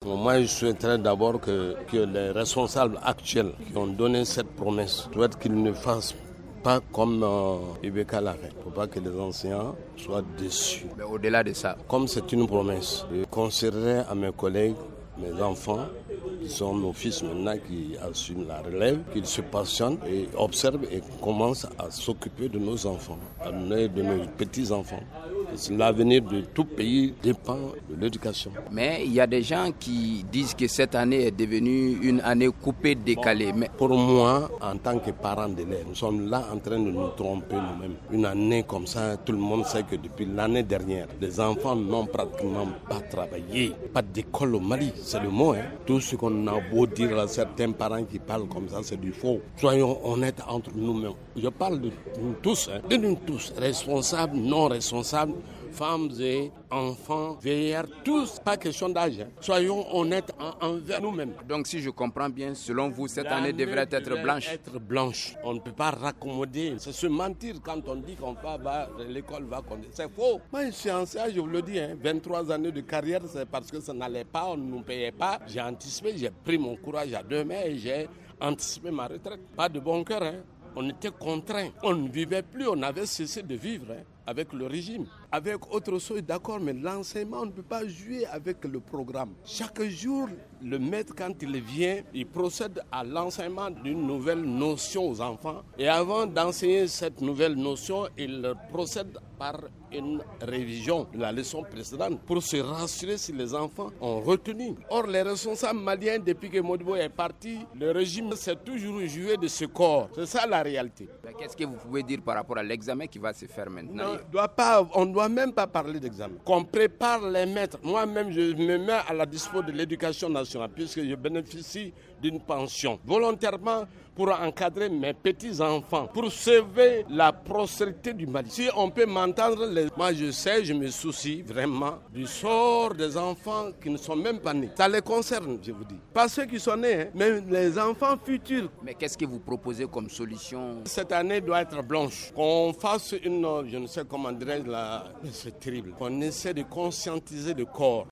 Moi, je souhaiterais d'abord que les responsables actuels qui ont donné cette promesse, je souhaite qu'ils ne fassent pas comme Ibeka l'a fait. Il ne faut pas que les enseignants soient déçus. Mais au-delà de ça, comme c'est une promesse, je conseillerais à mes collègues, mes enfants, qui sont nos fils maintenant, qui assument la relève, qu'ils se patientent et observent et commencent à s'occuper de nos enfants, de nos petits-enfants. L'avenir de tout pays dépend de l'éducation. Mais il y a des gens qui disent que cette année est devenue une année coupée, décalée. Mais pour moi, en tant que parent d'élèves, nous sommes là en train de nous tromper nous-mêmes. Une année comme ça, tout le monde sait que depuis l'année dernière, les enfants n'ont pratiquement pas travaillé. Pas d'école au Mali, c'est le mot. Tout ce qu'on a beau dire à certains parents qui parlent comme ça, c'est du faux. Soyons honnêtes entre nous-mêmes. Je parle de nous tous, de nous tous, responsables, non responsables, femmes et enfants, vieillards, tous, pas question d'âge. Soyons honnêtes envers nous-mêmes. Donc si je comprends bien, selon vous, cette année devrait être blanche. Être blanche. On ne peut pas raccommoder. C'est se mentir quand on dit qu'on va l'école va compter. C'est faux. Moi, je suis enseignant, je vous le dis, 23 années de carrière, c'est parce que ça n'allait pas, on ne nous payait pas. J'ai anticipé, j'ai pris mon courage à deux mains et j'ai anticipé ma retraite. Pas de bon cœur, On était contraints. On ne vivait plus, on avait cessé de vivre avec le régime. Avec autre chose, d'accord, mais l'enseignement, on ne peut pas jouer avec le programme. Chaque jour, le maître, quand il vient, il procède à l'enseignement d'une nouvelle notion aux enfants. Et avant d'enseigner cette nouvelle notion, il procède par une révision de la leçon précédente pour se rassurer si les enfants ont retenu. Or, les responsables maliens, depuis que Modibo est parti, le régime s'est toujours joué de ce corps. C'est ça la réalité. Mais qu'est-ce que vous pouvez dire par rapport à l'examen qui va se faire maintenant? On ne doit même pas parler d'examen. Qu'on prépare les maîtres. Moi-même, je me mets à la disposition de l'éducation nationale puisque je bénéficie d'une pension volontairement pour encadrer mes petits-enfants, pour sauver la prospérité du Mali. Si on peut m'entendre, moi je sais, je me soucie vraiment du sort des enfants qui ne sont même pas nés. Ça les concerne, je vous dis. Pas ceux qui sont nés, mais les enfants futurs. Mais qu'est-ce que vous proposez comme solution? Cette année doit être blanche. Qu'on fasse je ne sais comment dirais-je, c'est terrible. Qu'on essaie de conscientiser le corps.